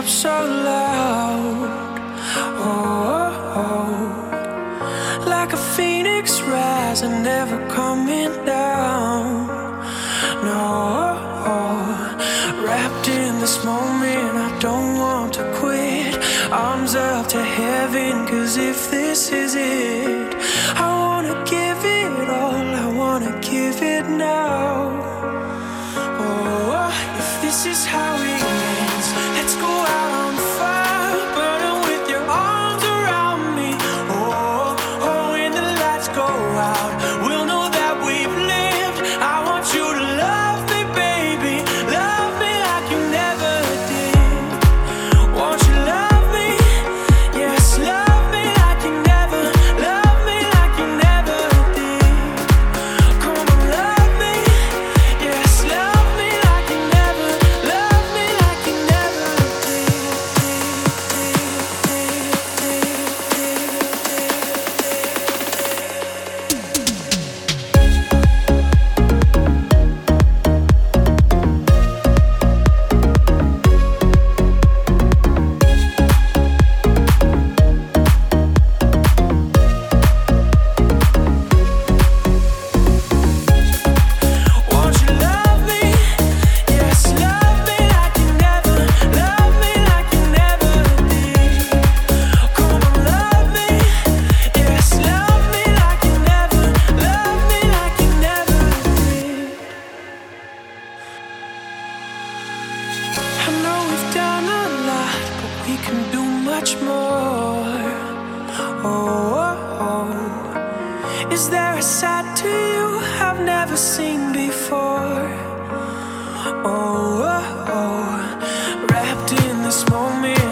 up so loud. Oh, oh, like a phoenix rising, never coming down. No, wrapped in this moment, I don't want to quit. Arms up to heaven, 'cause if this is it, I wanna give it all, I wanna give it now. Oh, if this is how it ends, let's go out on fire, burning with your arms around me. Oh, oh, when the lights go out, we'll know that we've lived. I want you to love me, baby, love me like you never did. Won't you love me? Yes, love me like you never, love me like you never did. Come on, love me. Yes, love me like you never, love me like you never did. Won't you love me? Yes, love me like you never, love me like you never did. Come on, love me. Yes, love me like you never, love me like you never did. I know we've done a lot, but we can do much more. Oh, oh, oh. Is there a side to you I've never seen before? Oh, oh, oh. Wrapped in this moment,